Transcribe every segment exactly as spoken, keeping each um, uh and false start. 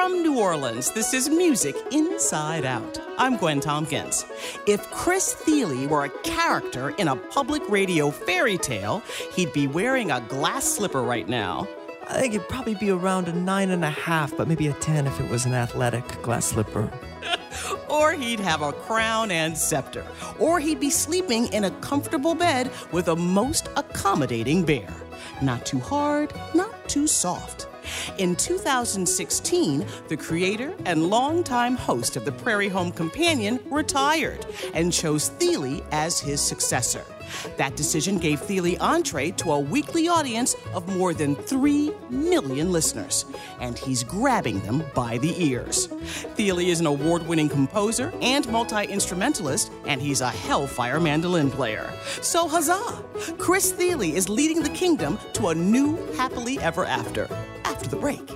From New Orleans, this is Music Inside Out. I'm Gwen Tompkins. If Chris Thile were a character in a public radio fairy tale, he'd be wearing a glass slipper right now. I think it'd probably be around a nine and a half, but maybe a ten if it was an athletic glass slipper. Or he'd have a crown and scepter. Or he'd be sleeping in a comfortable bed with a most accommodating bear. Not too hard, not too soft. In two thousand sixteen, the creator and longtime host of the Prairie Home Companion retired and chose Thile as his successor. That decision gave Thile entree to a weekly audience of more than three million listeners, and he's grabbing them by the ears. Thile is an award-winning composer and multi-instrumentalist, and he's a hellfire mandolin player. So huzzah! Chris Thile is leading the kingdom to a new happily ever after. After the break.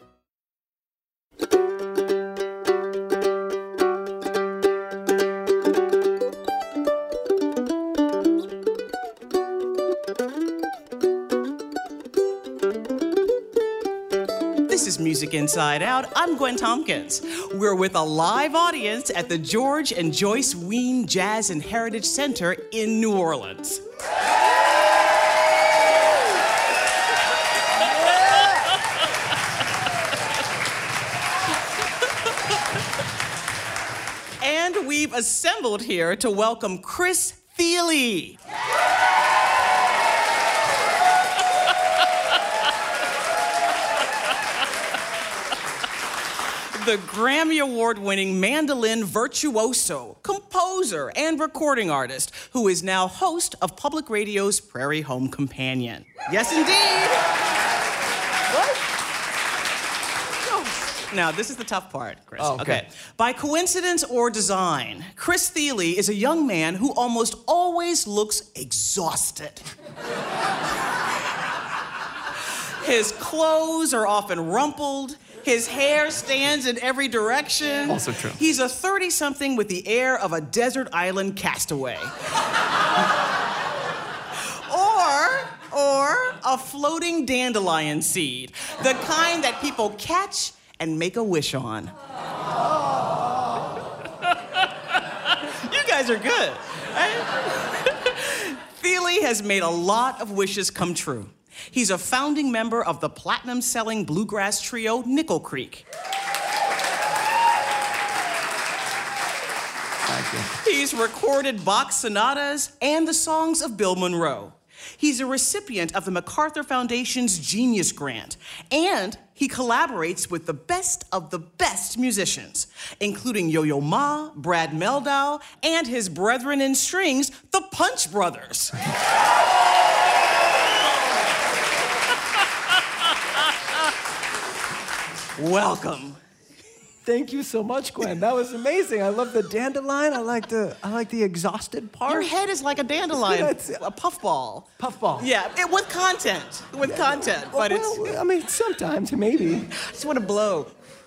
This is Music Inside Out. I'm Gwen Tompkins. We're with a live audience at the George and Joyce Wein Jazz and Heritage Center in New Orleans. And we've assembled here to welcome Chris Thile. The Grammy Award-winning mandolin virtuoso, composer, and recording artist who is now host of Public Radio's Prairie Home Companion. Yes, indeed. What? Now, this is the tough part, Chris. Oh, okay. okay. By coincidence or design, Chris Thile is a young man who almost always looks exhausted. His clothes are often rumpled. His hair stands in every direction. Also true. He's a thirty-something with the air of a desert island castaway. or, or a floating dandelion seed, the kind that people catch and make a wish on. You guys are good. Right? Thile has made a lot of wishes come true. He's a founding member of the platinum-selling bluegrass trio Nickel Creek. Thank you. He's recorded Bach sonatas and the songs of Bill Monroe. He's a recipient of the MacArthur Foundation's Genius Grant, and he collaborates with the best of the best musicians, including Yo-Yo Ma, Brad Mehldau, and his brethren in strings, the Punch Brothers. Welcome. Thank you so much, Gwen. That was amazing. I love the dandelion. I like the I like the exhausted part. Your head is like a dandelion, That's- a puffball. Puffball. Yeah, it, with content, with content, but well, it's. I mean, sometimes, maybe. I just want to blow.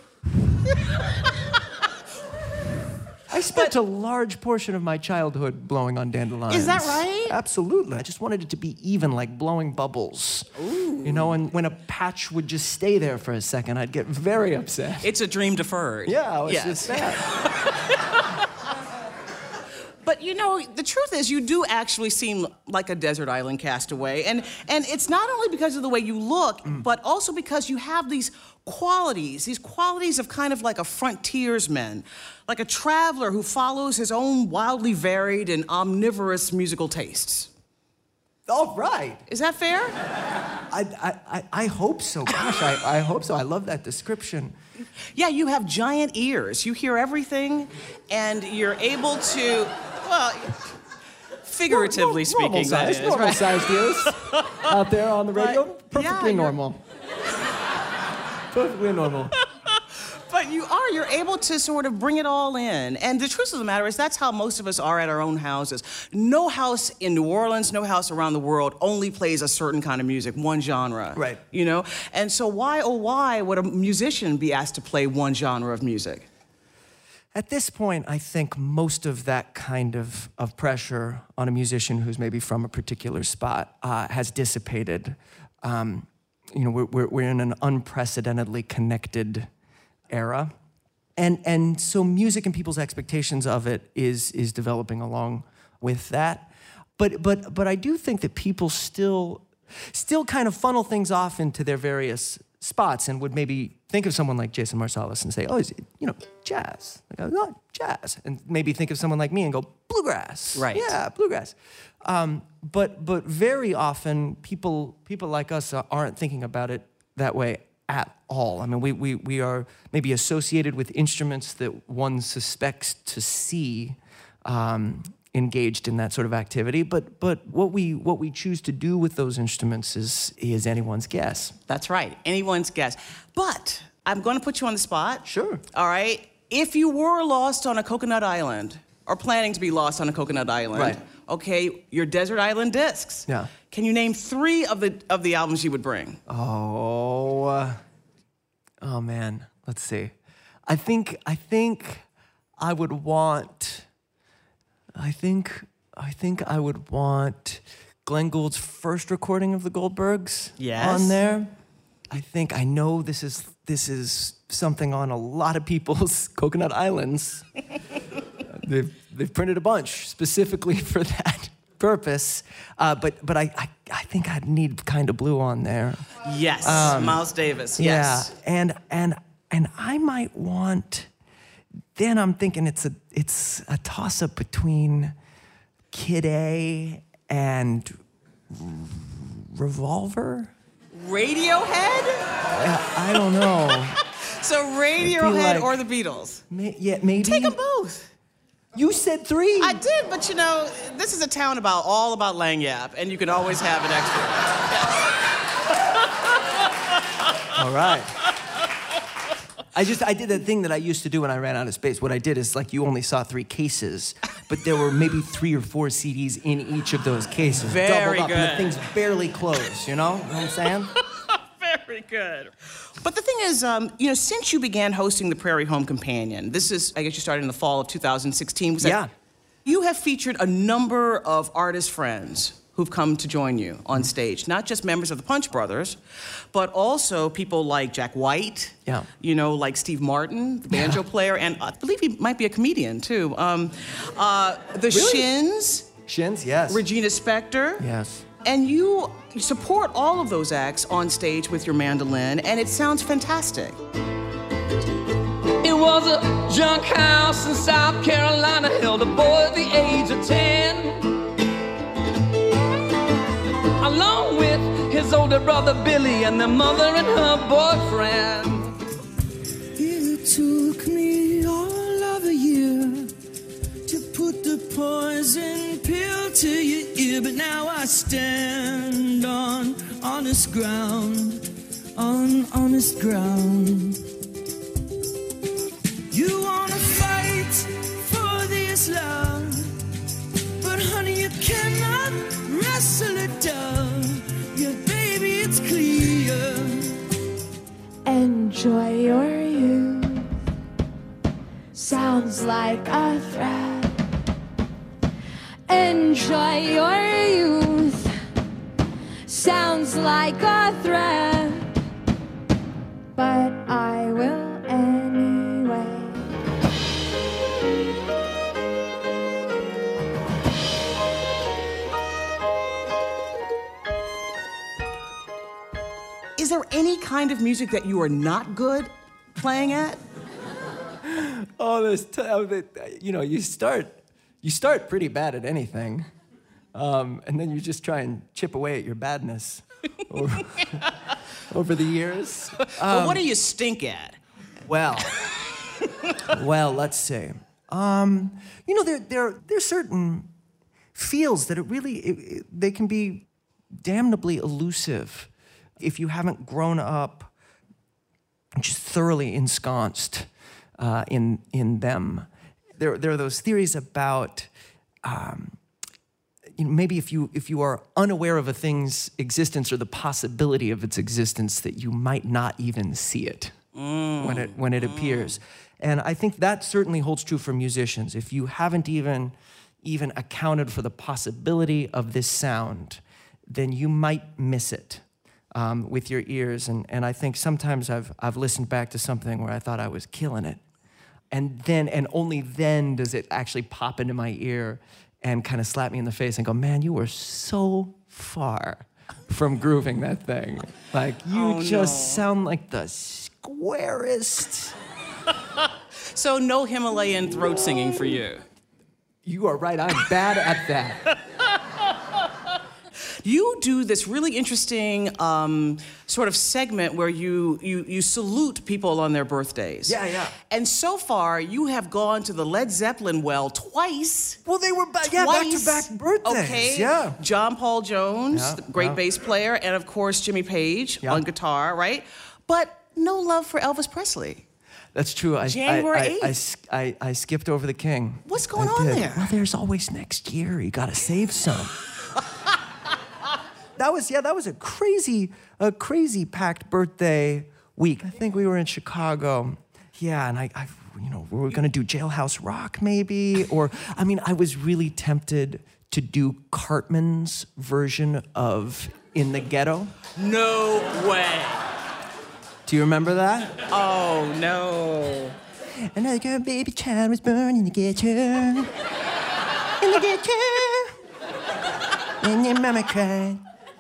I spent a large portion of my childhood blowing on dandelions. Is that right? Absolutely. I just wanted it to be even, like blowing bubbles. Ooh. You know, and when a patch would just stay there for a second, I'd get very upset. It's a dream deferred. Yeah, it's yes. just that. But you know, the truth is, you do actually seem like a desert island castaway, and and it's not only because of the way you look, mm. but also because you have these qualities, these qualities of kind of like a frontiersman, like a traveler who follows his own wildly varied and omnivorous musical tastes. All right. Is that fair? I, I, I, I hope so. Gosh, I, I hope so. I love that description. Yeah, you have giant ears. You hear everything, and you're able to, well, figuratively Normal speaking, that size, is, normal right? sized ears out there on the radio. But, Perfectly yeah, normal. Perfectly normal. But you are, you're able to sort of bring it all in. And the truth of the matter is that's how most of us are at our own houses. No house in New Orleans, no house around the world only plays a certain kind of music, one genre. Right. You know? And so why, oh why would a musician be asked to play one genre of music? At this point, I think most of that kind of, of pressure on a musician who's maybe from a particular spot uh, has dissipated. Um, you know, we're, we're, we're in an unprecedentedly connected era. And and so music and people's expectations of it is is developing along with that. But but but I do think that people still still kind of funnel things off into their various spots and would maybe think of someone like Jason Marsalis and say, oh, is it, you know, jazz. Like, oh, jazz. And maybe think of someone like me and go, bluegrass. Right. Yeah, bluegrass. Um, but but very often people people like us aren't thinking about it that way at all. I mean, we we we are maybe associated with instruments that one suspects to see um, engaged in that sort of activity, but but what we what we choose to do with those instruments is is anyone's guess. That's right, anyone's guess. But I'm going to put you on the spot. Sure. All right. If you were lost on a coconut island, or planning to be lost on a coconut island, right. Okay, your desert island discs. Yeah. Can you name three of the of the albums you would bring? Oh, uh, oh man. Let's see. I think I think I would want. I think I think I would want Glenn Gould's first recording of the Goldbergs yes. on there. I think I know this is this is something on a lot of people's Coconut Islands. they've they've printed a bunch specifically for that purpose. Uh, but but I, I I think I'd need Kind of Blue on there. Yes, um, Miles Davis. Yes. Yeah, and and and I might want. Then I'm thinking it's a it's a toss-up between Kid A and Revolver. Radiohead? Uh, I don't know. So Radiohead like, or the Beatles? May, yeah, maybe. Take them both. You said three. I did, but you know, this is a town about all about Lagniappe, and you can always have an extra. All right. I just, I did that thing that I used to do when I ran out of space. What I did is, like, you only saw three cases, but there were maybe three or four C Ds in each of those cases. Very doubled up, good. And the things barely closed, you know? You know what I'm saying? Very good. But the thing is, um, you know, since you began hosting the Prairie Home Companion, this is, I guess you started in the fall of two thousand sixteen. Was that, yeah. You have featured a number of artist friends who've come to join you on stage. Not just members of the Punch Brothers, but also people like Jack White, yeah. you know, like Steve Martin, the banjo yeah. player, and I believe he might be a comedian, too. Um, uh, the really? Shins. Shins, yes. Regina Spektor. Yes. And you support all of those acts on stage with your mandolin, and it sounds fantastic. It was a junk house in South Carolina, held a boy at the age of ten, along with his older brother Billy and their mother and her boyfriend. It took me all of a year to put the poison pill to your ear, but now I stand on honest ground, on honest ground. You wanna fight for this love, but honey, you cannot wrestle it down. Yeah, baby, it's clear. Enjoy your youth. Sounds like a threat. Enjoy your youth. Sounds like a threat. But I will anyway. Is there any kind of music that you are not good playing at? Oh, there's, t- oh, the, you know, you start, you start pretty bad at anything, um, and then you just try and chip away at your badness over, over the years. Um, But what do you stink at? Well, well, let's see. Um, you know, there, there, there's certain feels that it really, it, it, they can be damnably elusive if you haven't grown up just thoroughly ensconced uh, in in them. There, there are those theories about, um, you know, maybe if you if you are unaware of a thing's existence or the possibility of its existence, that you might not even see it mm. when it when it mm. appears. And I think that certainly holds true for musicians. If you haven't even even accounted for the possibility of this sound, then you might miss it. um, with your ears. And, and I think sometimes I've, I've listened back to something where I thought I was killing it. And then, and only then does it actually pop into my ear and kind of slap me in the face and go, man, you were so far from grooving that thing. Like, you Oh, just no. sound like the squarest. So no Himalayan throat singing for you. You are right, I'm bad at that. You do this really interesting um, sort of segment where you, you you salute people on their birthdays. Yeah, yeah. And so far, you have gone to the Led Zeppelin well twice. Well, they were ba- yeah, Twice. back-to-back birthdays. Okay. Yeah. John Paul Jones, Yeah, the great yeah. bass player, and of course Jimmy Page Yeah. on guitar, right? But no love for Elvis Presley. That's true. I, January I, I, I, eighth. s- I- I skipped over the king. What's going I on did. there? Well, there's always next year. You gotta save some. That was, yeah, that was a crazy, a crazy packed birthday week. I think we were in Chicago. Yeah, and I, I you know, we were gonna do Jailhouse Rock maybe, or, I mean, I was really tempted to do Cartman's version of In the Ghetto. No way. Do you remember that? Oh, no. Another girl, baby child was born in the ghetto. In the ghetto. And your mama cried.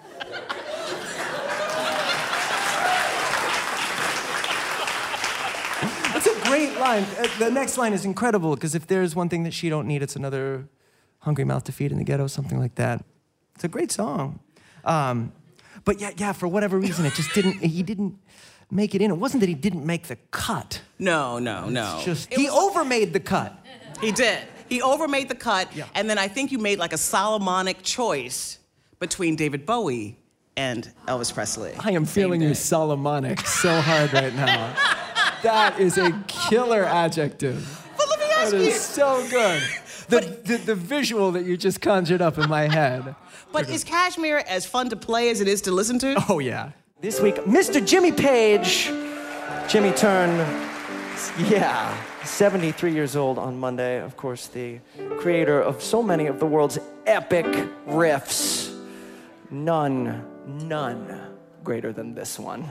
That's a great line. Uh, The next line is incredible, because if there's one thing that she don't need, it's another hungry mouth to feed in the ghetto, something like that. It's a great song. Um, but yeah, yeah, for whatever reason, it just didn't, he didn't make it in. It wasn't that he didn't make the cut. No, no, no. It's just, It he was- overmade the cut. He did. He overmade the cut, Yeah. and then I think you made like a Solomonic choice between David Bowie and Elvis Presley. I am Same feeling day. you Solomonic so hard right now. That is a killer adjective. But let me ask That you. is so good. The, the, the visual that you just conjured up in my head. But is Kashmir as fun to play as it is to listen to? Oh, yeah. This week, Mister Jimmy Page. Jimmy turned, yeah, seventy-three years old on Monday. Of course, the creator of so many of the world's epic riffs. None, none greater than this one.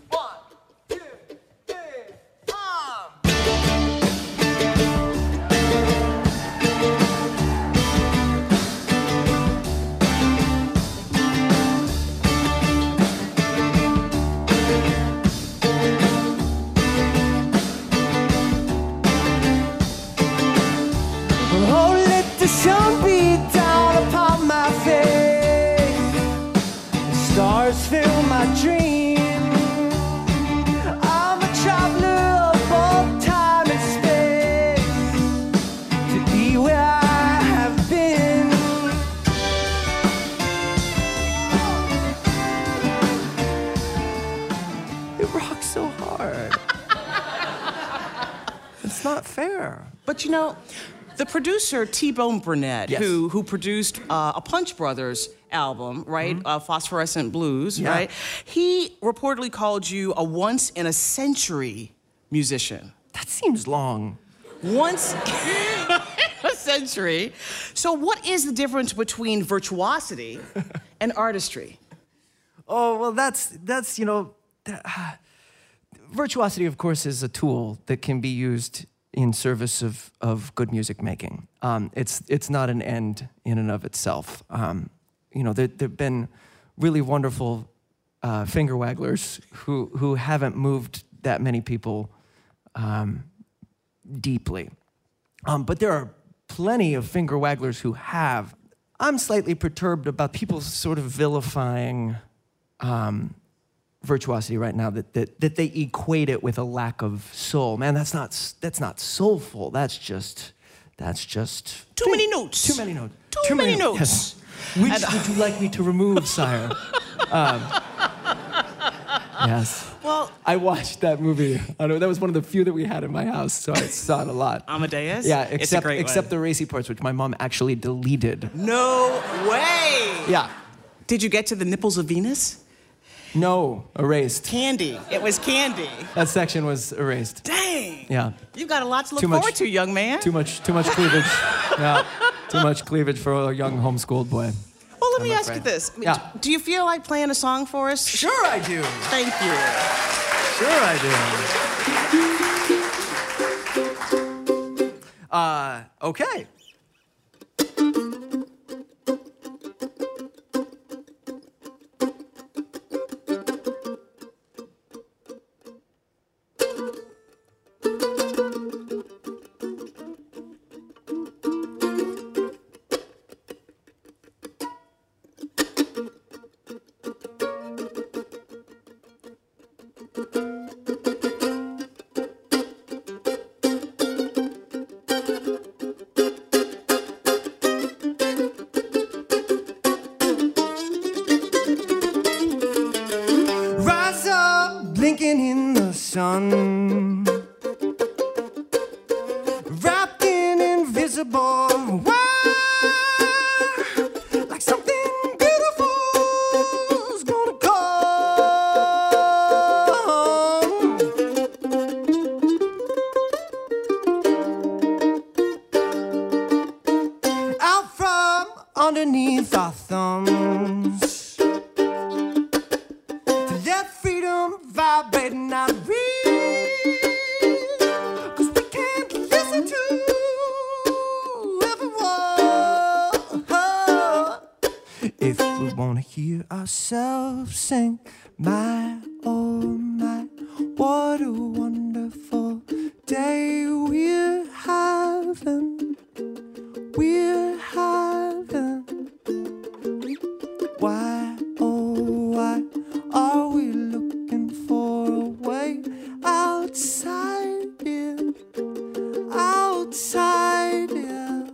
Oh, let the sun beat down upon my face. The stars fill my dream. I'm a traveler of both time and space to be where I have been. It rocks so hard. It's not fair. But you know, the producer T-Bone Burnett, Yes. who who produced uh, a Punch Brothers album, right, uh, Phosphorescent Blues, Yeah. right? He reportedly called you a once in a century musician. That seems long. Once in a century. So, what is the difference between virtuosity and artistry? Oh, well, that's, that's you know, that, uh, virtuosity, of course, is a tool that can be used in service of, of good music making. Um, it's, it's not an end in and of itself. Um, you know, there have been really wonderful uh, finger wagglers who, who haven't moved that many people um, deeply. Um, but there are plenty of finger wagglers who have. I'm slightly perturbed about people sort of vilifying um, virtuosity right now, that, that that they equate it with a lack of soul. Man, that's not that's not soulful. That's just that's just Too many notes. Too many notes. Too many notes. Yes. Which And- would you like me to remove, sire? Um, yes. Well, I watched that movie. I know that was one of the few that we had in my house, so I saw it a lot. Amadeus? Yeah, It's a except great except one. the racy parts, which my mom actually deleted. No way. Yeah. Did you get to the nipples of Venus? No, erased. Candy. It was candy. That section was erased. Dang. Yeah. You've got a lot to look Too much- forward to, young man. Too much, too much cleavage. Yeah. Too much cleavage for a young homeschooled boy. Well, let I'm me ask afraid. you this. Yeah. Do you feel like playing a song for us? Sure I do. Thank you. Sure I do. Uh, okay. Rise up, blinking in the sun, wrapped in invisible wire, like something beautiful's gonna come out from underneath our thumbs. Let freedom vibrate and not real, 'cause we can't listen to everyone. If we wanna hear ourselves sing, my, oh my, what a wonderful day we're having, we're having. Why, oh why are we looking for a way outside here, outside here?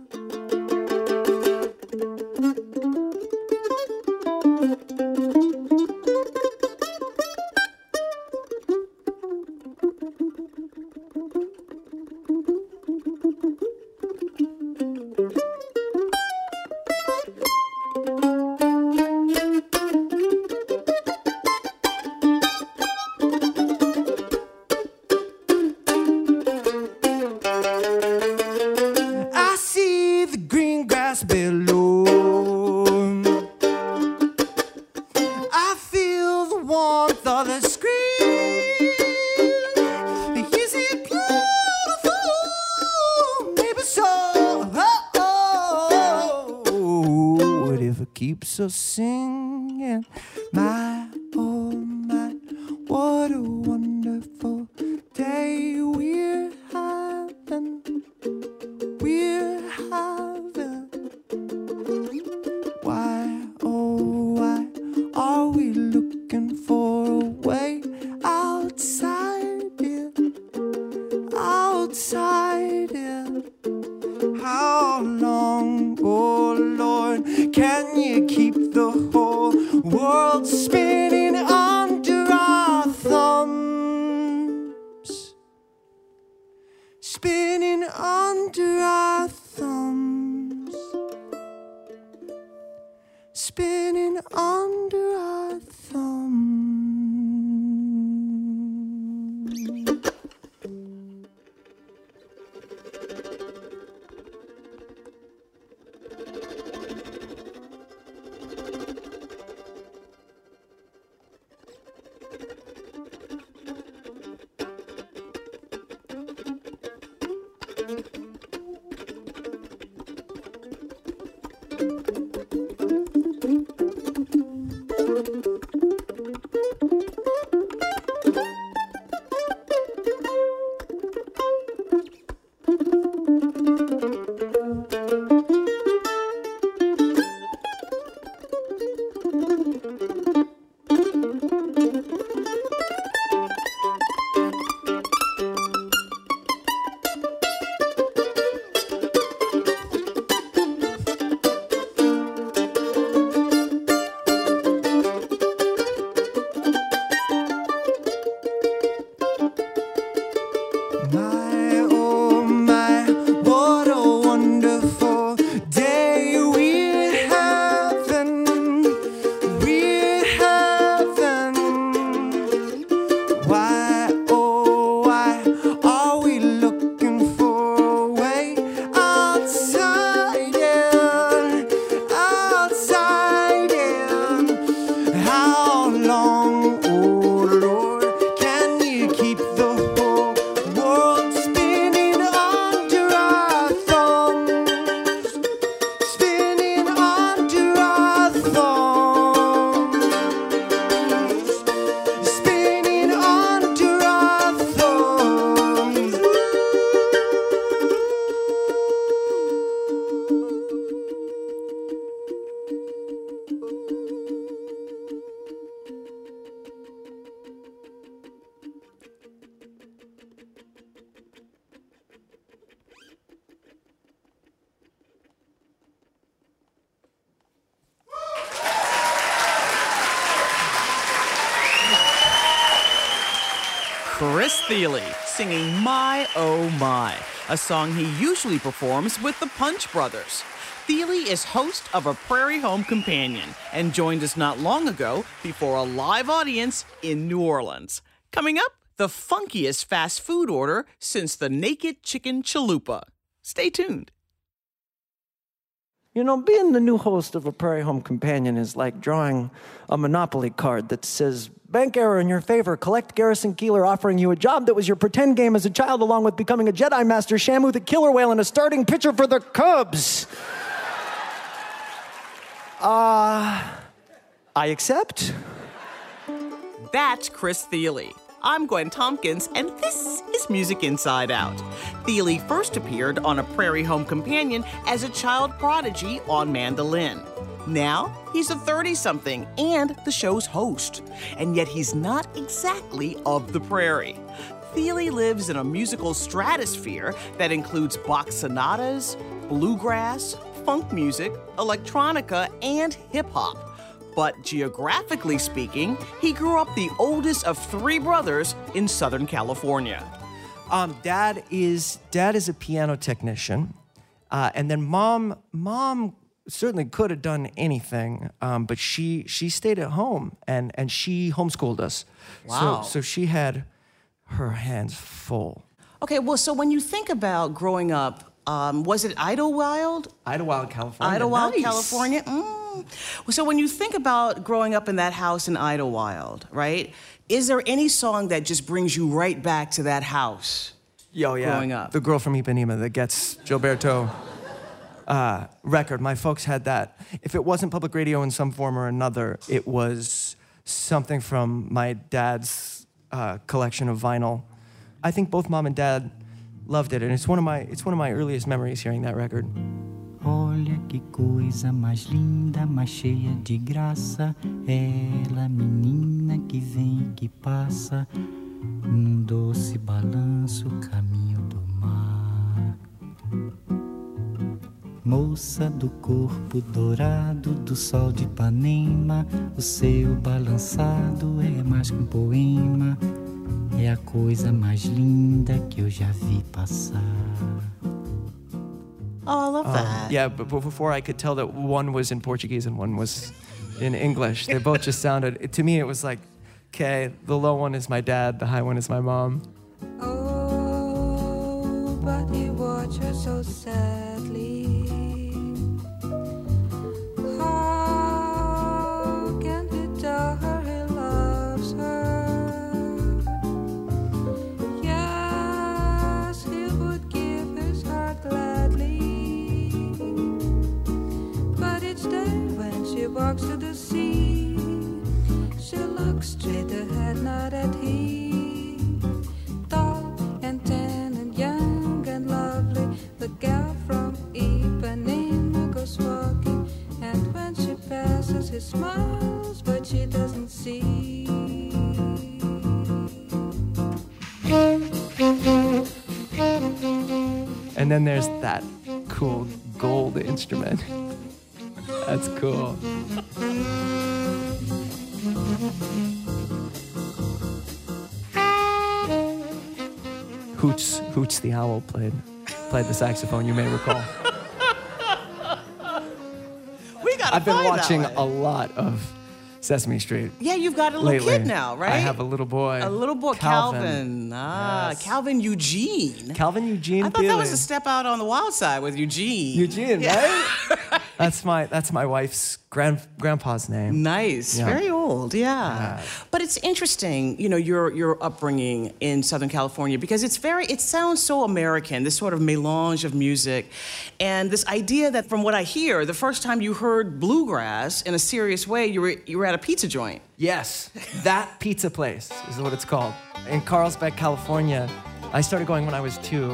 I see the green grass below. I feel the warmth of the screen. Is it beautiful? Maybe so. Oh, whatever keeps us singing. My, oh my, what a wonderful day we're having. We're having. Why, oh why are we looking for a way outside here, outside here? How long, oh Lord, can you keep the whole world spinning under our thumbs? Spinning under our thumbs, spinning under our thumbs. Chris Thile singing My Oh My, a song he usually performs with the Punch Brothers. Thile is host of A Prairie Home Companion and joined us not long ago before a live audience in New Orleans. Coming up, the funkiest fast food order since the Naked Chicken Chalupa. Stay tuned. You know, being the new host of A Prairie Home Companion is like drawing a Monopoly card that says, bank error in your favor, collect Garrison Keillor offering you a job that was your pretend game as a child along with becoming a Jedi Master, Shamu the Killer Whale, and a starting pitcher for the Cubs. Uh, I accept. That's Chris Thile. I'm Gwen Tompkins, and this is Music Inside Out. Thile first appeared on A Prairie Home Companion as a child prodigy on mandolin. Now, he's a thirty-something and the show's host. And yet he's not exactly of the prairie. Thile lives in a musical stratosphere that includes Bach sonatas, bluegrass, funk music, electronica, and hip-hop. But geographically speaking, he grew up the oldest of three brothers in Southern California. Um, dad is dad is a piano technician, uh, and then mom mom certainly could have done anything, um, but she she stayed at home and and she homeschooled us. Wow. So so she had her hands full. Okay, well, so when you think about growing up, um, was it Idlewild? Idlewild, California. Idlewild, Nice. California. Mm. So when you think about growing up in that house in Idlewild, right? Is there any song that just brings you right back to that house? Yo, yeah. Growing up. The Girl from Ipanema that gets Gilberto uh, record. My folks had that. If it wasn't public radio in some form or another, it was something from my dad's uh, collection of vinyl. I think both mom and dad loved it, and it's one of my it's one of my earliest memories hearing that record. Olha que coisa mais linda, mais cheia de graça, ela, menina que vem e que passa, num doce balanço, caminho do mar. Moça do corpo dourado do sol de Ipanema, o seu balançado é mais que um poema, é a coisa mais linda que eu já vi passar. Oh, I love that. Um, yeah, but before I could tell that one was in Portuguese and one was in English, they both just sounded, to me it was like, okay, the low one is my dad, the high one is my mom. Oh, but he watched her so sadly. How can he tell her he loves her? Yes, he would give his heart gladly. But each day when she walks to the sea, she looks straight ahead, not at him. Tall and tan and young and lovely, the gal from Ipanema goes walking, and when she passes, he smiles, but she doesn't see. And then there's that cool gold instrument. That's cool. Hoots, Hoots the owl played played the saxophone, you may recall. We gotta I've been find watching that a one. lot of Sesame Street. Yeah, you've got a little lately. kid now, right? I have a little boy. A little boy, Calvin. Calvin. Ah, Yes. Calvin Eugene. Calvin Eugene I thought that was Thiele. a step out on the wild side with Eugene. Eugene, right? That's my that's my wife's grand grandpa's name. Nice, Yeah. very old, yeah. Yeah. But it's interesting, you know, your your upbringing in Southern California because it's very, it sounds so American, this sort of melange of music, and this idea that, from what I hear, the first time you heard bluegrass in a serious way, you were you were at a pizza joint. Yes, that pizza place is what it's called. In Carlsbad, California. I started going when I was two.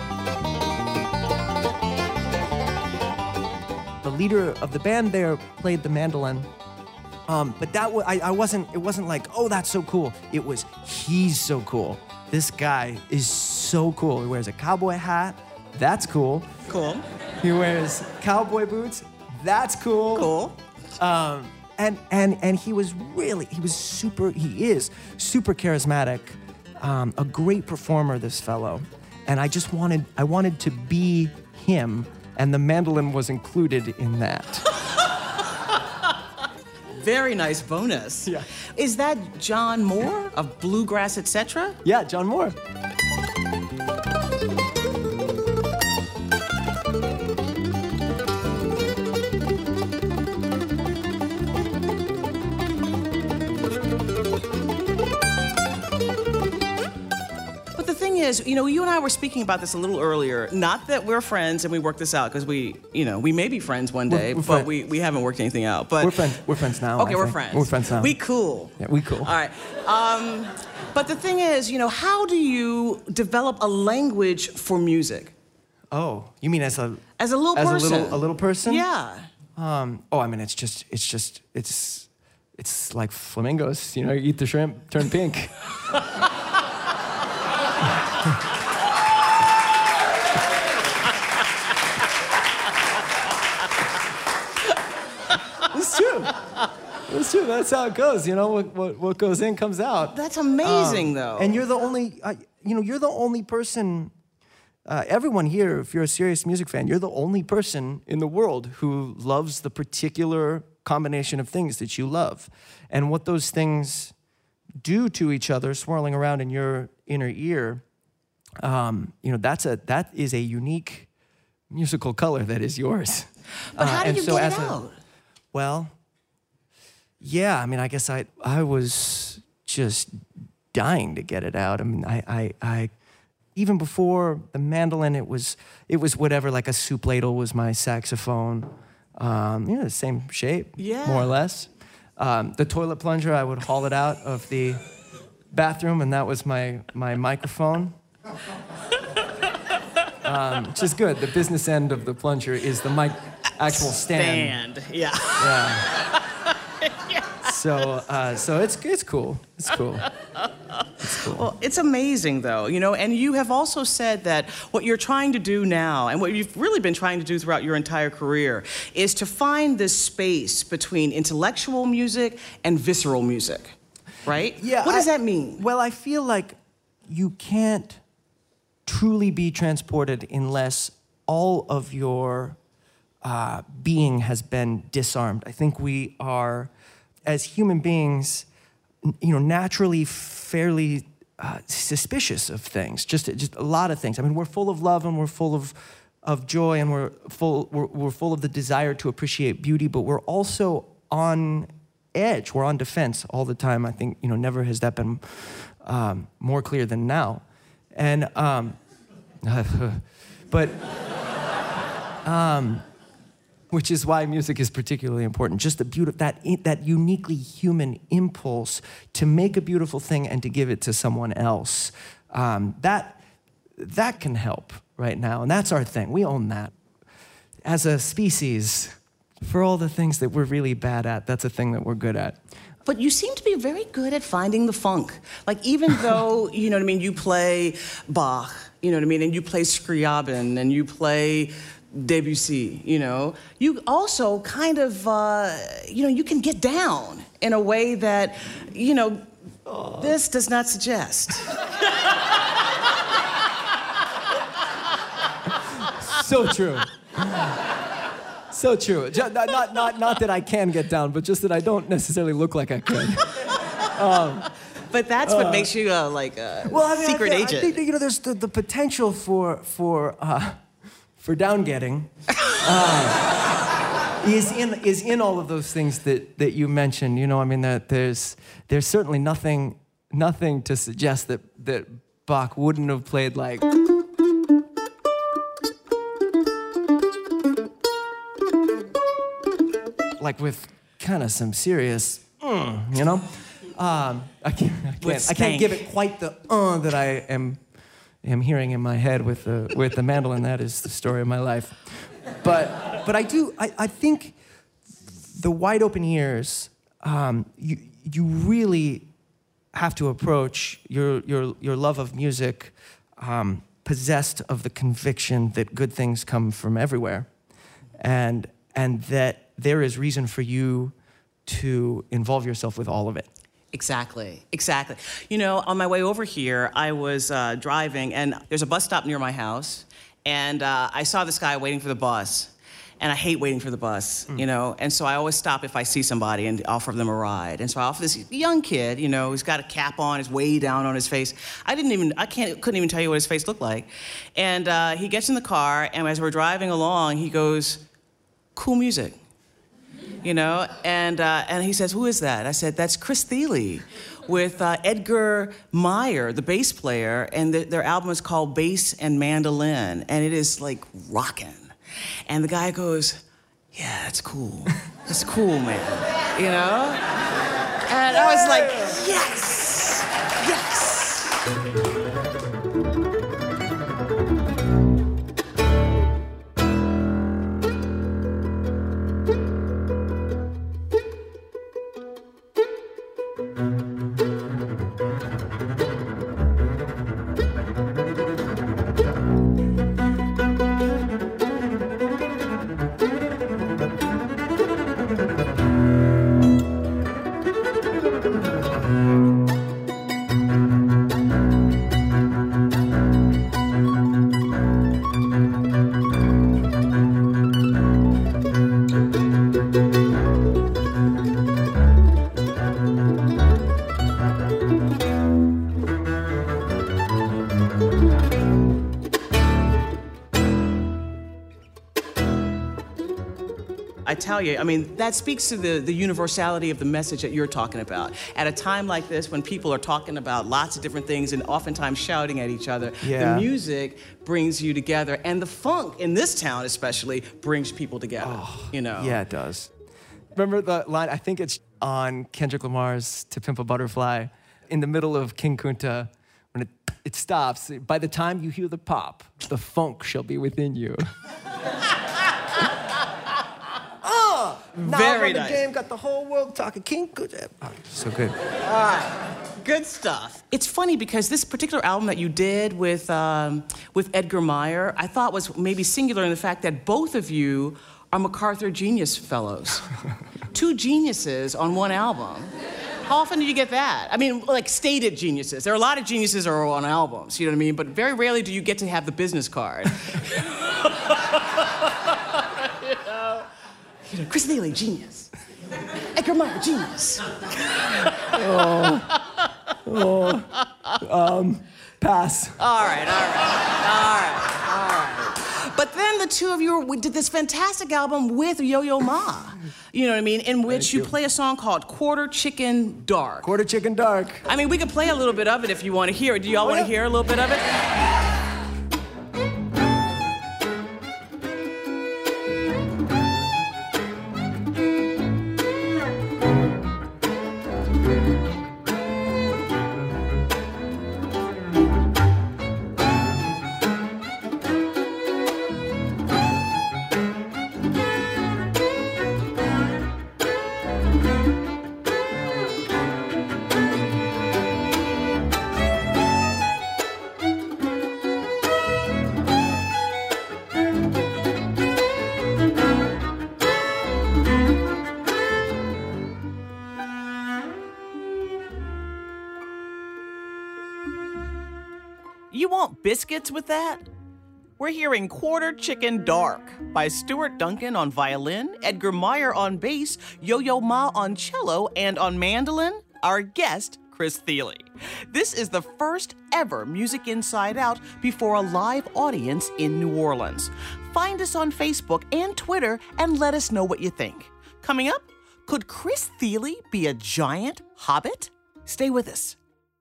The leader of the band there played the mandolin. Um, but that w- I, I wasn't, it wasn't like, oh, that's so cool. It was, he's so cool. This guy is so cool. He wears a cowboy hat. That's cool. Cool. He wears cowboy boots. That's cool. Cool. Um, and and and he was really, he was super, he is super charismatic. um, a great performer, this fellow. And I just wanted, I wanted to be him, and the mandolin was included in that. Very nice bonus. Yeah. Is that John Moore of Bluegrass, et cetera? Yeah, John Moore. Is, you know, you and I were speaking about this a little earlier. Not that we're friends and we worked this out, because we, you know, we may be friends one day, we're, we're but friend. we, we haven't worked anything out. But we're friends. We're friends now. Okay, I we're think. friends. We're friends now. We cool. Yeah, we cool. All right. Um, but the thing is, you know, how do you develop a language for music? Oh, you mean as a as a little as person? a little a little person? Yeah. Um, oh, I mean, it's just it's just it's it's like flamingos. You know, you eat the shrimp, turn pink. It's true. It's true. That's how it goes. You know, what what, what goes in comes out. That's amazing, um, though. And you're the only, uh, you know, you're the only person. Uh, everyone here, if you're a serious music fan, you're the only person in the world who loves the particular combination of things that you love, and what those things do to each other, swirling around in your inner ear. Um, you know, that's a that is a unique musical color that is yours. But how uh, do and you so get as it a, out? Well, yeah, I mean, I guess I I was just dying to get it out. I mean, I I, I even before the mandolin, it was it was whatever, like a soup ladle was my saxophone. Um, you know, the same shape, Yeah. more or less. Um, the toilet plunger, I would haul it out of the bathroom, and that was my my microphone. Um, which is good. The business end of the plunger is the mic, actual stand. Stand, yeah. Yeah. So, uh, so it's it's cool. It's cool. It's cool. Well, it's amazing, though, you know, and you have also said that what you're trying to do now, and what you've really been trying to do throughout your entire career, is to find this space between intellectual music and visceral music, right? Yeah. What does I- that mean? Well, I feel like you can't truly be transported unless all of your uh, being has been disarmed. I think we are, as human beings, n- you know, naturally fairly uh, suspicious of things. Just, just a lot of things. I mean, we're full of love and we're full of of joy and we're full we're, we're full of the desire to appreciate beauty, but we're also on edge. We're on defense all the time. I think, you know, never has that been um, more clear than now. And, um, but, um, which is why music is particularly important. Just the beauty, that, that uniquely human impulse to make a beautiful thing and to give it to someone else. Um, that, that can help right now, and that's our thing. We own that. As a species, for all the things that we're really bad at, that's a thing that we're good at. But you seem to be very good at finding the funk. Like, even though, you know what I mean, you play Bach, you know what I mean, and you play Scriabin, and you play Debussy, you know, you also kind of, uh, you know, you can get down in a way that, you know, oh. this does not suggest. So true. So true. Just, not, not, not, not that I can get down, but just that I don't necessarily look like I could. Um, but that's what uh, makes you uh, like a well, I mean, secret I think, agent. I think that, you know, there's the, the potential for for uh, for down getting uh, is in is in all of those things that, that you mentioned. You know, I mean, that there's there's certainly nothing nothing to suggest that that Bach wouldn't have played like. Like with kind of some serious, mm, you know, um, I can't, I can't, I can't give it quite the uh that I am, am hearing in my head with the with the mandolin. That is the story of my life, but but I do, I, I think the wide open ears, um, you you really have to approach your your your love of music, um, possessed of the conviction that good things come from everywhere, and and that there is reason for you to involve yourself with all of it. Exactly, exactly. You know, on my way over here, I was uh, driving, and there's a bus stop near my house, and uh, I saw this guy waiting for the bus. And I hate waiting for the bus, mm. you know, and so I always stop if I see somebody and offer them a ride. And so I offer this young kid, you know, who's got a cap on, is way down on his face. I didn't even, I can't, couldn't even tell you what his face looked like. And uh, he gets in the car, and as we're driving along, he goes, "Cool music," you know, and uh, and he says, "Who is that?" I said, "That's Chris Thile with uh, Edgar Meyer, the bass player, and the, their album is called Bass and Mandolin, and it is like rockin'." And the guy goes, "Yeah, that's cool. That's cool, man." You know? And I was like, yes, yes. I tell you, I mean, that speaks to the, the universality of the message that you're talking about. At a time like this, when people are talking about lots of different things and oftentimes shouting at each other, yeah. the music brings you together, and the funk, in this town especially, brings people together, oh, you know? Yeah, it does. Remember the line, I think it's on Kendrick Lamar's To Pimp a Butterfly, in the middle of King Kunta, when it, it stops, "By the time you hear the pop, the funk shall be within you." Now Very the nice. Game got the whole world talking. King Kunta. Oh, so good. All right. Good stuff. It's funny because this particular album that you did with um, with Edgar Meyer, I thought was maybe singular in the fact that both of you are MacArthur Genius Fellows. Two geniuses on one album. How often do you get that? I mean, like stated geniuses. There are a lot of geniuses that are on albums, you know what I mean? But very rarely do you get to have the business card. You know? You know, Chris Thile, genius. Edgar Meyer, genius. oh. oh. Um, pass. All right, all right, all right, all right. But then the two of you we did this fantastic album with Yo-Yo Ma, you know what I mean, in which you, you play a song called Quarter Chicken Dark. Quarter Chicken Dark. I mean, we could play a little bit of it if you want to hear it. Do y'all want to hear a little bit of it? You want biscuits with that? We're hearing Quarter Chicken Dark by Stuart Duncan on violin, Edgar Meyer on bass, Yo-Yo Ma on cello, and on mandolin, our guest, Chris Thile. This is the first ever Music Inside Out before a live audience in New Orleans. Find us on Facebook and Twitter and let us know what you think. Coming up, could Chris Thile be a giant hobbit? Stay with us.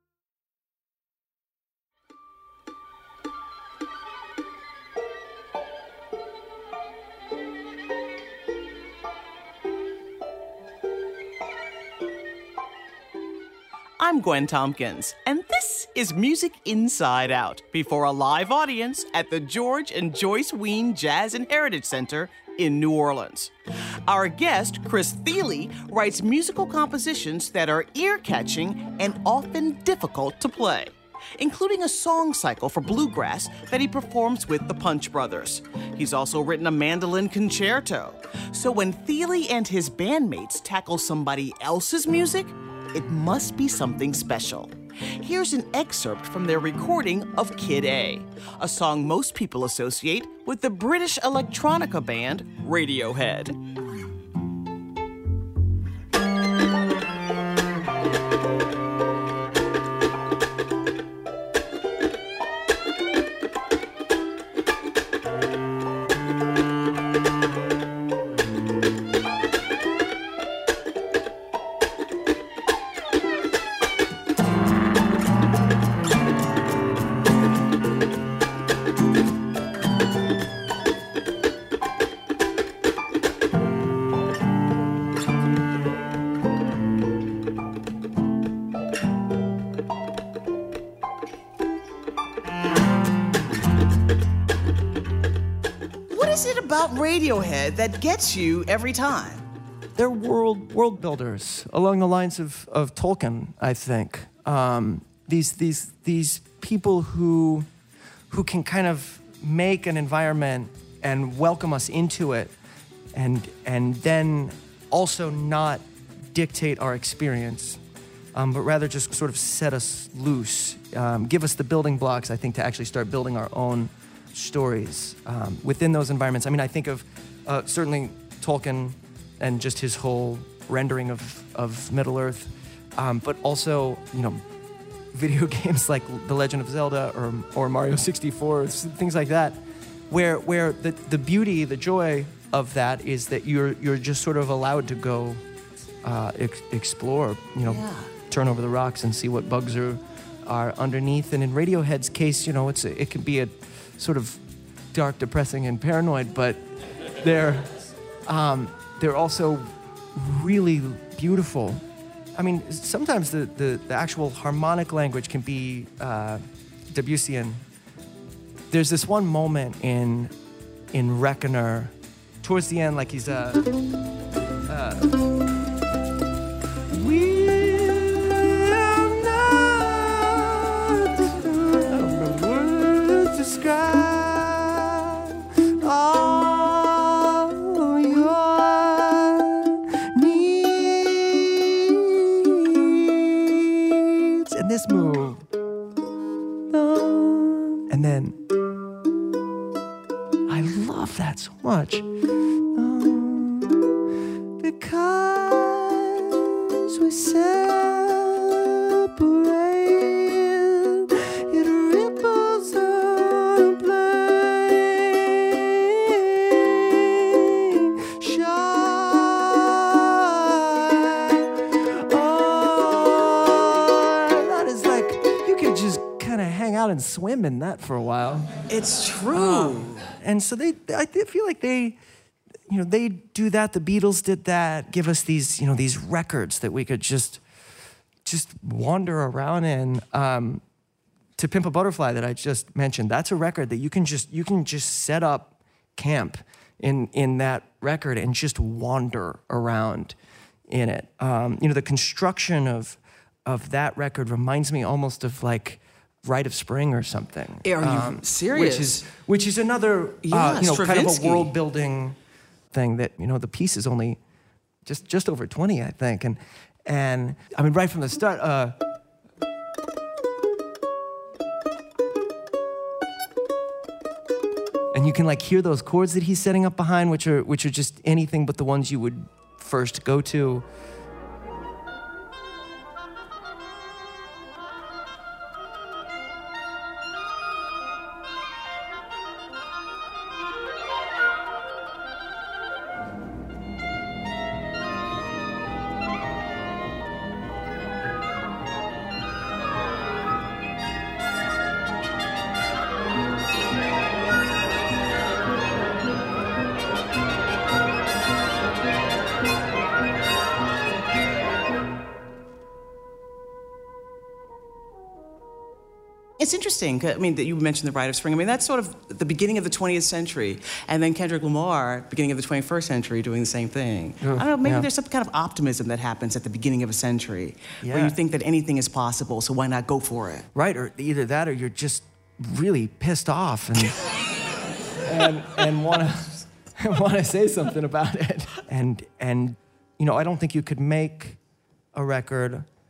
I'm Gwen Tompkins, and this is Music Inside Out before a live audience at the George and Joyce Wein Jazz and Heritage Center in New Orleans. Our guest, Chris Thile, writes musical compositions that are ear-catching and often difficult to play, including a song cycle for bluegrass that he performs with the Punch Brothers. He's also written a mandolin concerto. So when Thile and his bandmates tackle somebody else's music, it must be something special. Here's an excerpt from their recording of Kid A, a song most people associate with the British electronica band Radiohead. What is it about Radiohead that gets you every time? They're world world builders along the lines of, of Tolkien, I think. Um, these these these people who who can kind of make an environment and welcome us into it, and and then also not dictate our experience, um, but rather just sort of set us loose, um, give us the building blocks, I think, to actually start building our own stories um, within those environments. I mean, I think of uh, certainly Tolkien and just his whole rendering of, of Middle-earth, um, but also, you know, video games like The Legend of Zelda or or Mario sixty-four, things like that, where where the, the beauty, the joy of that is that you're you're just sort of allowed to go uh, ex- explore, you know, Yeah. turn over the rocks and see what bugs are are underneath. And in Radiohead's case, you know, it's a, it can be a sort of dark, depressing, and paranoid, but they're um, they're also really beautiful. I mean, sometimes the, the, the actual harmonic language can be uh, Debussyan. There's this one moment in in Reckoner, towards the end, like he's uh, uh we're not, I don't know words to describe all your needs. And this move, and then I love that so much. Because we separate, it ripples on a plane. Shine. Oh, that is like, you could just kind of hang out and swim in that for a while. It's true. And so they, I feel like they, you know, they do that. The Beatles did that. Give us these, you know, these records that we could just, just wander around in. Um, To Pimp a Butterfly that I just mentioned, that's a record that you can just, you can just set up camp in in that record and just wander around in it. Um, you know, the construction of of that record reminds me almost of like Rite of Spring or something. Are you Um, serious? Which is which is another uh, Yeah, you know, kind of a Stravinsky. world building thing that, you know, the piece is only just just over twenty, I think. And and I mean, right from the start, uh, and you can like hear those chords that he's setting up behind, which are which are just anything but the ones you would first go to. It's interesting. 'Cause, I mean, that you mentioned the Rite of Spring. I mean, that's sort of the beginning of the twentieth century, and then Kendrick Lamar, beginning of the twenty-first century, doing the same thing. I don't know. Maybe yeah. there's some kind of optimism that happens at the beginning of a century, where Yeah. you think that anything is possible. So why not go for it? Right, or either that or you're just really pissed off and and and want to want to say something about it. And and you know, I don't think you could make a record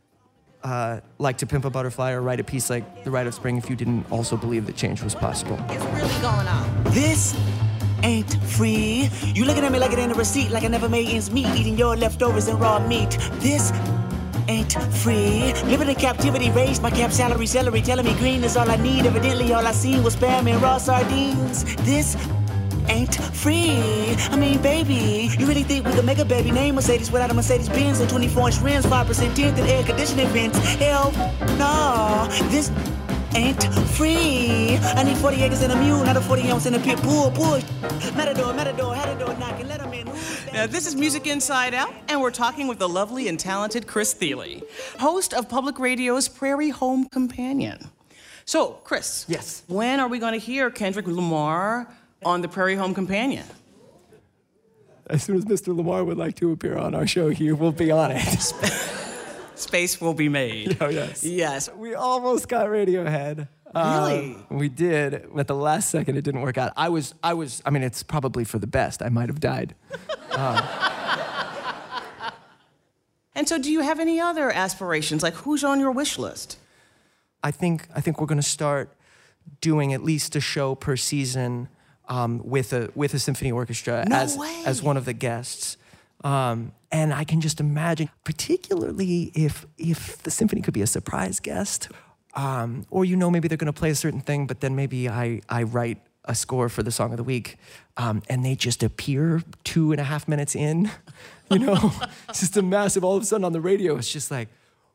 uh, like To Pimp a Butterfly or write a piece like The Rite of Spring if you didn't also believe that change was possible. It's really going on. This ain't free. You looking at me like it ain't a receipt, like I never made ends meet, eating your leftovers and raw meat. This ain't free. Living in captivity, raised my cap salary, celery, telling me green is all I need. Evidently, all I seen was spam and raw sardines. This ain't free. I mean, baby, you really think we could make a baby name Mercedes without a Mercedes Benz and twenty-four inch rims, five percent tint and air conditioning vents? Hell no, this ain't free. I need forty acres and a mule, not a forty ounce in a pit bull. Push. Matador, matador, had a door knocking, let him in. Now, this is Music Inside Out, and we're talking with the lovely and talented Chris Thile, host of Public Radio's Prairie Home Companion. So, Chris. Yes. When are we going to hear Kendrick Lamar on the Prairie Home Companion? As soon as Mister Lamar would like to appear on our show here, we'll be on it. Space will be made. Oh, yes. Yes. We almost got Radiohead. Really? Uh, we did. At the last second, it didn't work out. I was, I was, I mean, it's probably for the best. I might have died. uh. And so do you have any other aspirations? Like, who's on your wish list? I think, I think we're going to start doing at least a show per season um, with a with a symphony orchestra No as way. as one of the guests. Um, and I can just imagine, particularly if if the symphony could be a surprise guest, um, or you know maybe they're going to play a certain thing, but then maybe I I write a score for the song of the week, um, and they just appear two and a half minutes in, you know, it's just a massive. All of a sudden on the radio, it's just like,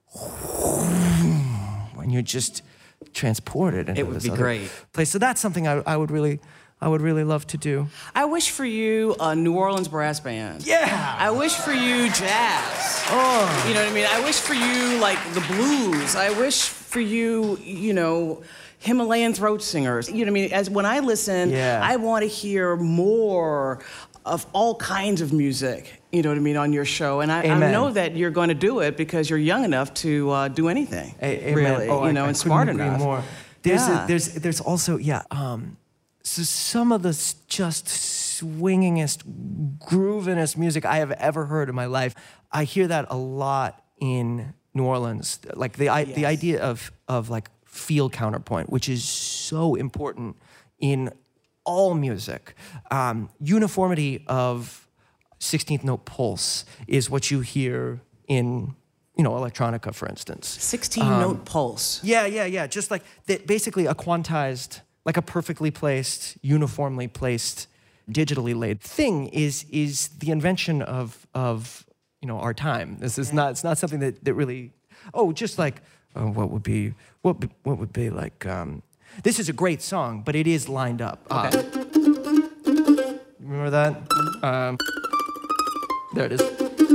when you're just transported into It would this be other great. place. So that's something I, I would really, I would really love to do. I wish for you a New Orleans brass band. Yeah. I wish for you jazz. Oh. You know what I mean? I wish for you, like, the blues. I wish for you, you know, Himalayan throat singers. You know what I mean? As when I listen, Yeah. I want to hear more of all kinds of music, you know what I mean, on your show. And I, I Amen. know that you're going to do it because you're young enough to uh, do anything, A- amen. really, Oh, you I- know, I and couldn't smart agree enough. More. There's, Yeah. a, there's, there's also, yeah, um, so some of the s- just swingingest, groovingest music I have ever heard in my life. I hear that a lot in New Orleans. Like the, I, the Yes. idea of, of like feel counterpoint, which is so important in all music. Um, uniformity of sixteenth note pulse is what you hear in, you know, electronica, for instance. sixteen-note pulse. Yeah, yeah, yeah. Just like the, basically a quantized, like a perfectly placed, uniformly placed, digitally laid thing is is the invention of of you know our time. This is not. It's not something that that really. Oh, just like uh, what would be what be- what would be like. Um, this is a great song, but it is lined up. Okay. Uh, remember that? Um, there it is.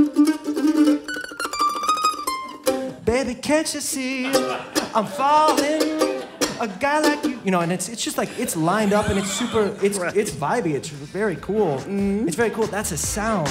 Baby, can't you see I'm falling? A guy like you, you know, and it's it's just like it's lined up and it's super, it's Right. it's vibey, it's very cool. It's very cool. That's a sound.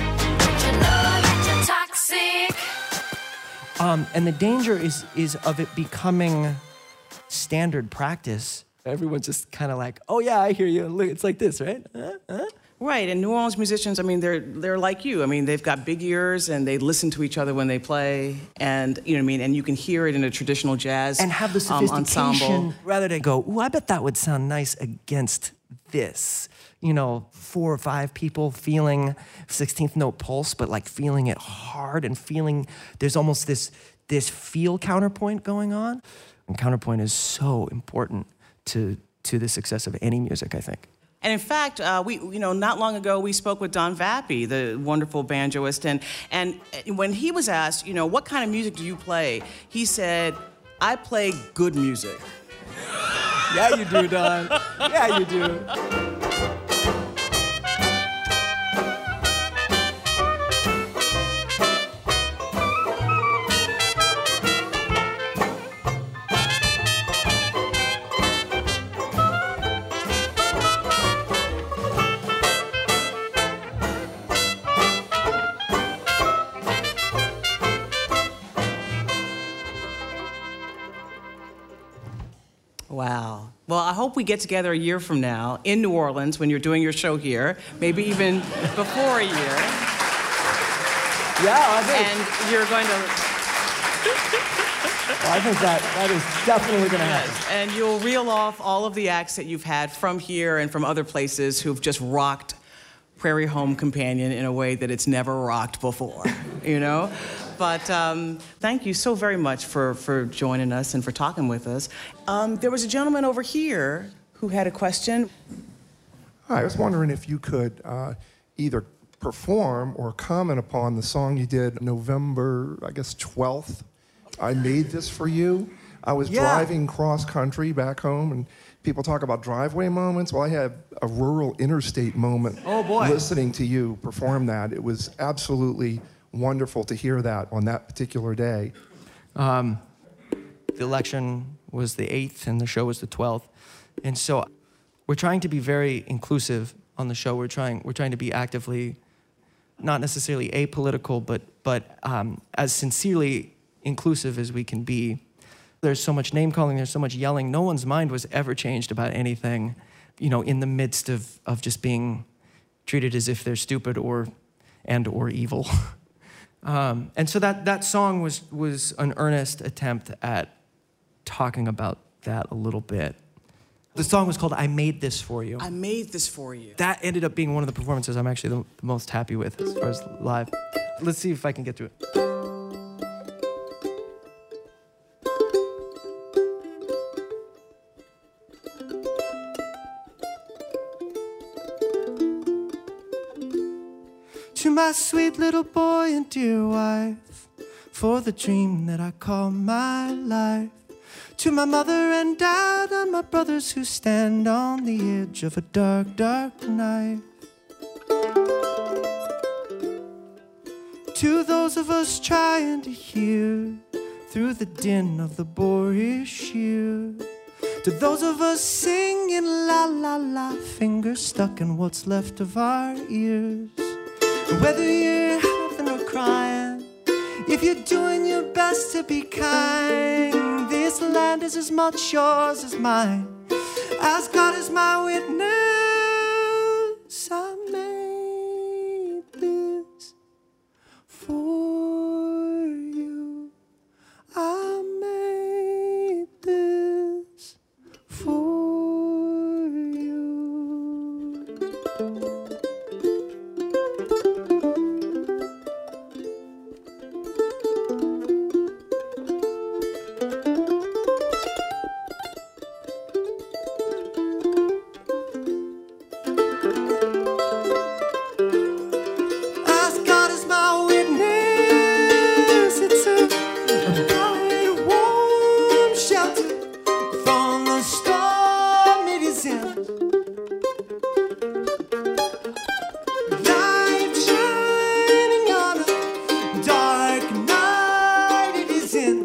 Um, and the danger is is of it becoming standard practice. Everyone's just kind of like, oh yeah, I hear you. Look, it's like this, right? Huh? Huh? Right, and New Orleans musicians, I mean, they're they're like you. I mean, they've got big ears and they listen to each other when they play, and you know what I mean. And you can hear it in a traditional jazz And have the um, sophistication ensemble. rather than go, ooh, I bet that would sound nice against this. You know, four or five people feeling sixteenth note pulse, but like feeling it hard and feeling there's almost this this feel counterpoint going on. And counterpoint is so important to to the success of any music, I think. And in fact, uh, we, you know, not long ago we spoke with Don Vappy, the wonderful banjoist, and and when he was asked, you know, what kind of music do you play? He said, I play good music. Yeah, you do, Don. Yeah, you do. Wow. Well, I hope we get together a year from now in New Orleans when you're doing your show here, maybe even before a year. Yeah, I think. And you're going to Well, I think that, that is definitely going to happen. Yes, and you'll reel off all of the acts that you've had from here and from other places who've just rocked Prairie Home Companion in a way that it's never rocked before, you know? But um, thank you so very much for, for joining us and for talking with us. Um, there was a gentleman over here who had a question. Hi, I was wondering if you could uh, either perform or comment upon the song you did November, I guess, twelfth. I Made This For You. I was Yeah. driving cross country back home, and people talk about driveway moments. Well, I had a rural interstate moment Oh, boy. listening to you perform that. It was absolutely wonderful to hear that on that particular day. Um, the election was the eighth and the show was the twelfth. And so we're trying to be very inclusive on the show. We're trying, we're trying to be actively, not necessarily apolitical, but, but um, as sincerely inclusive as we can be. There's so much name calling, there's so much yelling. No one's mind was ever changed about anything, you know, in the midst of, of just being treated as if they're stupid or, and or evil. um, and so that, that song was, was an earnest attempt at talking about that a little bit. The song was called I Made This For You. I made this for you. That ended up being one of the performances I'm actually the, the most happy with as far as live. Let's see if I can get to it. To my sweet little boy and dear wife, for the dream that I call my life. To my mother and dad and my brothers who stand on the edge of a dark, dark night. To those of us trying to hear through the din of the boorish year. To those of us singing la la la, fingers stuck in what's left of our ears. Whether you're laughing or crying, if you're doing your best to be kind, this land is as much yours as mine. As God is my witness, I made this for you. I made this for you. As God is my witness, it's a bright, warm shelter from the storm it is in. Light shining on a dark night it is in.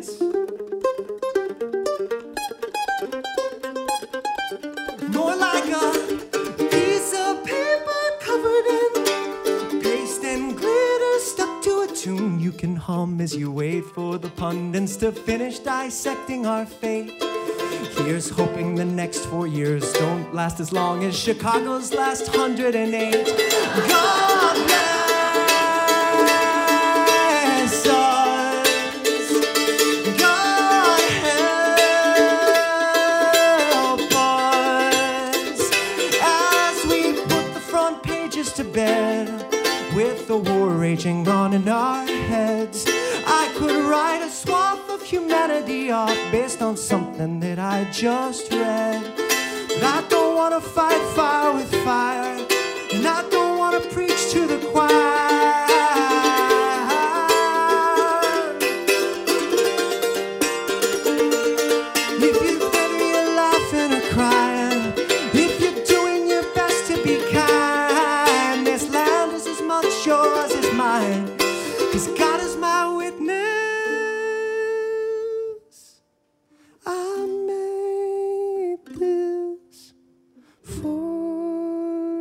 More like a piece of paper covered in paste and glitter stuck to a tune you can hum as you wait for the pundits to finish dissecting our fate. Here's hoping the next four years don't last as long as Chicago's last hundred and eight. God bless us. God help us as we put the front pages to bed with the war raging on in our heads. I could write a swath of humanity off based on something that I just read. But I don't want to fight fire with fire, and I don't want to preach to the choir. If you, whether you're laughing or crying, if you're doing your best to be kind, this land is as much yours as mine. 'Cause God is my witness. I made this for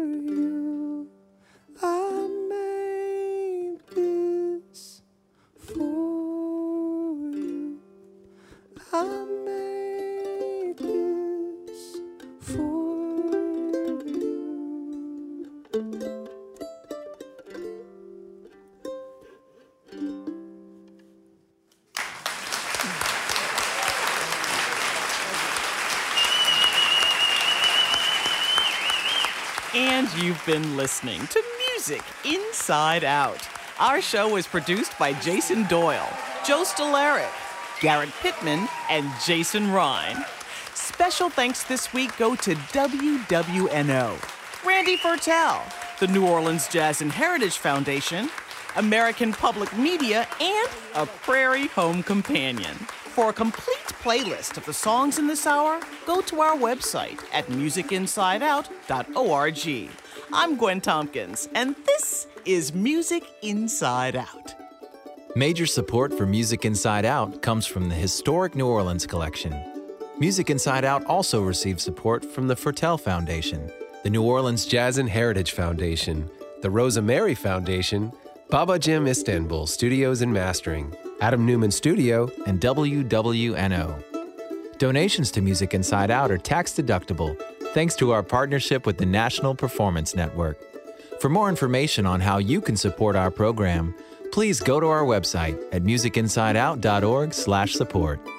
And you've been listening to Music Inside Out. Our show was produced by Jason Doyle, Joe Stolaric, Garrett Pittman, and Jason Rhine. Special thanks this week go to W W N O, Randy Fertel, the New Orleans Jazz and Heritage Foundation, American Public Media, and a Prairie Home Companion. For a complete playlist of the songs in this hour, go to our website at music inside out dot org. I'm Gwen Tompkins, and this is Music Inside Out. Major support for Music Inside Out comes from the Historic New Orleans Collection. Music Inside Out also receives support from the Fertel Foundation, the New Orleans Jazz and Heritage Foundation, the Rosa Mary Foundation, Baba Jim Istanbul Studios and Mastering, Adam Newman Studio, and W W N O. Donations to Music Inside Out are tax-deductible, thanks to our partnership with the National Performance Network. For more information on how you can support our program, please go to our website at music inside out dot org slash support.